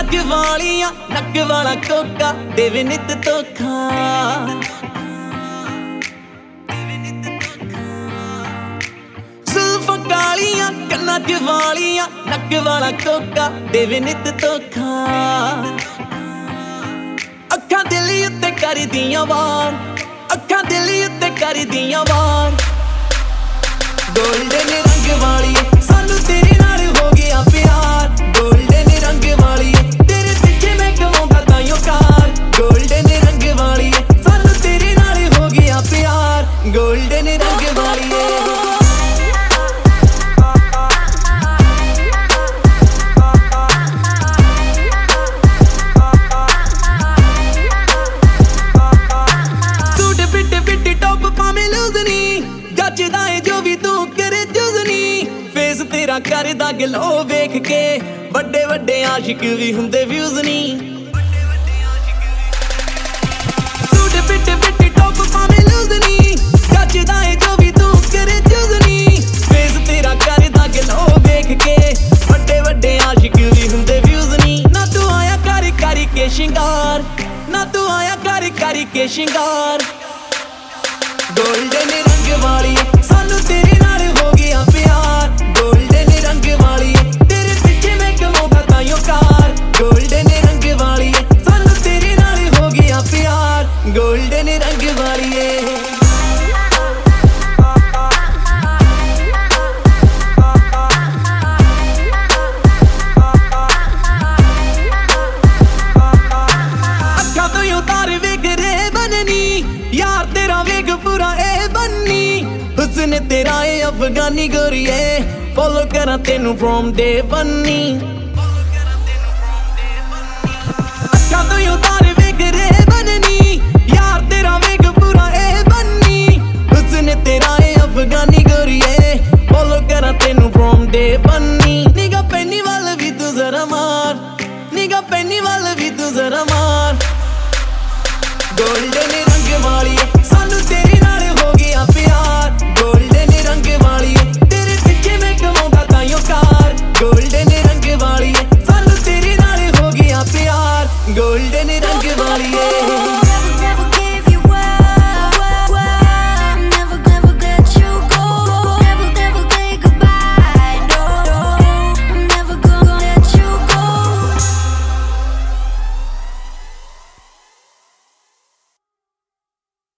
ਨੱਕ ਵਾਲੀਆਂ ਨੱਕ ਵਾਲਾ ਕੋਕਾ ਦੇਵੇ ਨਿਤ ਧੋਖਾ ਜ਼ੁਲਫਾਂ ਕਾਲੀਆਂ ਕੰਨਾਂ 'ਚ ਵਾਲੀਆਂ ਨੱਕ ਵਾਲਾ ਕੋਕਾ ਦੇਵੇ ਨਿਤ ਧੋਖਾ ਅੱਖਾਂ ਦਿਲ ਉੱਤੇ ਕਰਦੀਆਂ ਵਾਰ ਅੱਖਾਂ ਦਿਲ ਉੱਤੇ ਕਰਦੀਆਂ ਵਾਰ ਗੋਲਡਨ ਰੰਗ ਵਾਲੀ ਸਾਨੂੰ ਤੇਰੇ ਨਾਲ ਹੋ ਗਿਆ ਪਿਆਰ ਗੋਲਡਨ ਰੰਗ ਵਾਲੀ ਤੇਰੇ ਪਿੱਛੇ ਮੈਂ ਕਮਾਉਂਦਾ ਤਾਈਓ ਕਾਰ ਗੋਲਡਨ ਰੰਗ ਵਾਲੀ ਸਾਨੂੰ ਤੇਰੇ ਨਾਲ ਹੋ ਗਿਆ ਪਿਆਰ ਗੋਲਡਨ ਰੰਗ ਵਾਲੀ ਸੂਟ ਫਿੱਟ ਫਿੱਟ ਟੌਪ ਭਾਵੇਂ ਲੂਜ਼ ਨੀ ਜੱਚਦਾ ਏ ਜੋ ਵੀ ਤੂੰ ਕਰੇ ਜੁਜ਼ਨੀ ਫੇਸ ਤੇਰਾ ਕਰਦਾ ਗਲੋ ਵੇਖ ਕੇ ਵੱਡੇ ਵੱਡੇ ਆਸ਼ਿਕ ਵੀ ਹੁੰਦੇ ਵਿਊਜ਼ ਨੀ ਸੂਟ ਫਿੱਟ ਫਿੱਟ ਟੌਪ ਭਾਵੇਂ ਲੂਜ਼ ਨੀ ਜੱਚਦਾ ਏ ਜੋ ਵੀ ਤੂੰ ਕਰੇ ਜੁਜ਼ਨੀ ਫੇਸ ਤੇਰਾ ਕਰਦਾ ਗਲੋ ਵੇਖ ਕੇ ਵੱਡੇ ਵੱਡੇ ਆਸ਼ਿਕ ਵੀ ਹੁੰਦੇ ਵਿਊਜ਼ ਨੀ ਨਾ ਤੂੰ ਆਇਆ ਕਰ ਕਰ ਕੇ ਸ਼ਿੰਗਾਰ ਨਾ ਤੂੰ ਆਇਆ ਕਰ ਕਰ ਕੇ ਸ਼ਿੰਗਾਰ ਗੋਲਡਨ ਰੰਗ ਵਾਲੀ ਸਾਨੂੰ ਤੇਰੇ ਨਾਲ ਹੋ ਗਿਆ ਪਿਆਰ ਗੋਲਡਨ ਰੰਗ ਵਾਲੀ ਤੇਰੇ ਪਿੱਛੇ ਮੈਂ ਕਮਾਉਂਦਾ ਤਾਈਓ ਕਾਰ ਗੋਲਡਨ ਰੰਗ ਵਾਲੀ ਸਾਨੂੰ ਤੇਰੇ ਨਾਲ ਹੋ ਗਿਆ ਪਿਆਰ ਗੋਲਡਨ ਰੰਗ ਵਾਲੀ ਅੱਖਾਂ ਤੋਂ ਉਤਾਰ ਵੇਖ ਰੇ ਬਣਨੀ ਯਾਰ ਤੇਰਾ ਵੇਖ ਪੂਰਾ ਇਹ ਬੰਨੀ ਹੁਸਨ ਤੇਰਾ ਏ ਅਫਗਾਨੀ ਗੋਰੀਏ ਫੋਲੋ ਕਰਾਂ ਤੈਨੂੰ ਫਰੋਮ ਡੇ ਬੰਨੀ ਅੱਖਾਂ ਤੋਂ ਉਤਾਰ ਵੇਖ ਰੇ ਬਣਨੀ ਯਾਰ ਤੇਰਾ ਵੇਖ ਪੂਰਾ ਇਹ ਬੰਨੀ ਹੁਸਨ ਤੇਰਾ ਏ ਅਫਗਾਨੀ ਗੋਰੀਏ ਫੋਲੋ ਕਰਾਂ ਤੈਨੂੰ ਫਰੋਮ ਡੇ ਬੰਨੀ ਨਿਗਾ ਪੈਨੀ ਵੱਲ ਵੀ ਤੂੰ ਜ਼ਰਾ ਮਾਰ ਨਿਗਾ ਪੈਨੀ ਵੱਲ ਵੀ ਤੂੰ ਜ਼ਰਾ ਮਾਰ ਗੋਲਡਨ ਰੰਗ ਵਾਲੀ ਸਾਨੂੰ ਤੇਰੇ ਨਾਲ ਹੋ ਗਿਆ ਪਿਆਰ ਗੋਲਡਨ ਰੰਗ ਵਾਲੀ ਤੇਰੇ ਪਿੱਛੇ ਮੈਂ ਕਮਾਉਂਦਾ ਤਾਈਓ ਕਾਰ ਗੋਲਡਨ ਰੰਗ ਵਾਲੀ ਸਾਨੂੰ ਤੇਰੇ ਨਾਲ ਹੋ ਗਿਆ ਪਿਆਰ ਗੋਲਡਨ ਰੰਗ ਵਾਲੀ